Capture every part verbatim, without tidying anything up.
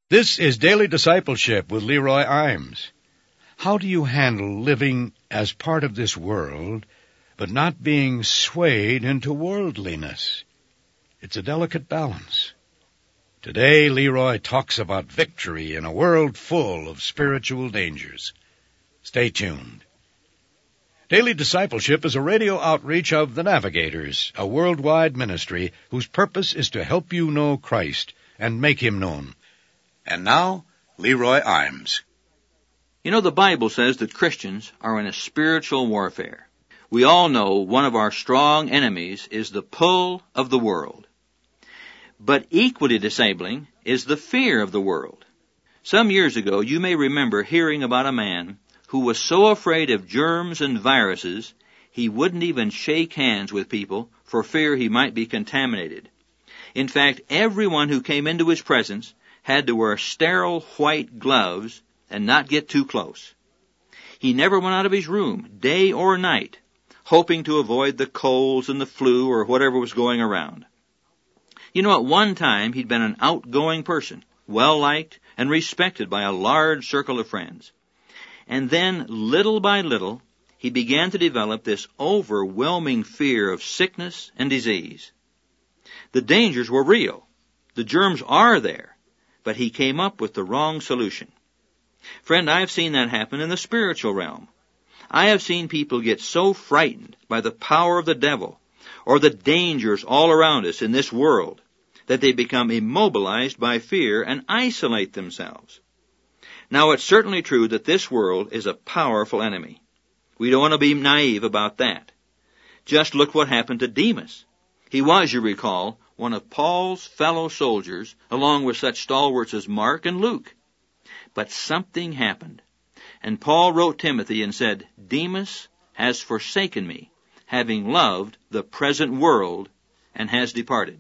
This is Daily Discipleship with Leroy Imes. How do you handle living as part of this world, but not being swayed into worldliness? It's a delicate balance. Today, Leroy talks about victory in a world full of spiritual dangers. Stay tuned. Daily Discipleship is a radio outreach of The Navigators, a worldwide ministry whose purpose is to help you know Christ and make Him known. And now, Leroy Imes. You know, the Bible says that Christians are in a spiritual warfare. We all know one of our strong enemies is the pull of the world. But equally disabling is the fear of the world. Some years ago, you may remember hearing about a man who was so afraid of germs and viruses, he wouldn't even shake hands with people for fear he might be contaminated. In fact, everyone who came into his presence had to wear sterile white gloves and not get too close. He never went out of his room, day or night, hoping to avoid the colds and the flu or whatever was going around. You know, at one time he'd been an outgoing person, well-liked and respected by a large circle of friends. And then, little by little, he began to develop this overwhelming fear of sickness and disease. The dangers were real. The germs are there. But he came up with the wrong solution. Friend, I've seen that happen in the spiritual realm. I have seen people get so frightened by the power of the devil or the dangers all around us in this world that they become immobilized by fear and isolate themselves. Now, it's certainly true that this world is a powerful enemy. We don't want to be naive about that. Just look what happened to Demas. He was, you recall, one of Paul's fellow soldiers, along with such stalwarts as Mark and Luke. But something happened, and Paul wrote Timothy and said, Demas has forsaken me, having loved the present world, and has departed.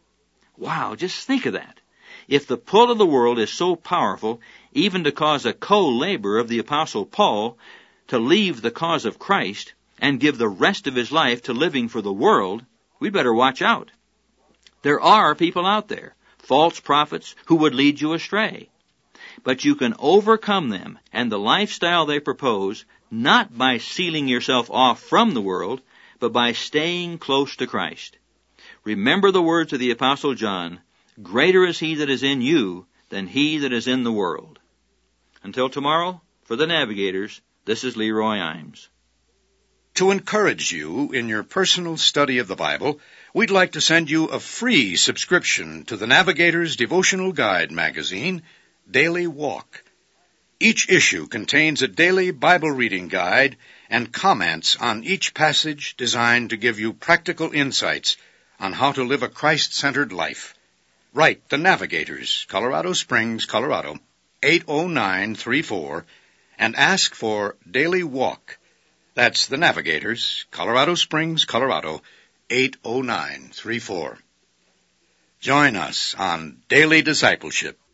Wow, just think of that. If the pull of the world is so powerful, even to cause a co-laborer of the Apostle Paul to leave the cause of Christ and give the rest of his life to living for the world, we'd better watch out. There are people out there, false prophets, who would lead you astray. But you can overcome them and the lifestyle they propose not by sealing yourself off from the world, but by staying close to Christ. Remember the words of the Apostle John, greater is he that is in you than he that is in the world. Until tomorrow, for the Navigators, this is Leroy Imes. To encourage you in your personal study of the Bible, we'd like to send you a free subscription to the Navigator's devotional guide magazine, Daily Walk. Each issue contains a daily Bible reading guide and comments on each passage designed to give you practical insights on how to live a Christ-centered life. Write the Navigators, Colorado Springs, Colorado, eight oh nine three four, and ask for Daily Walk. That's the Navigators, Colorado Springs, Colorado, eight oh nine three four. Join us on Daily Discipleship.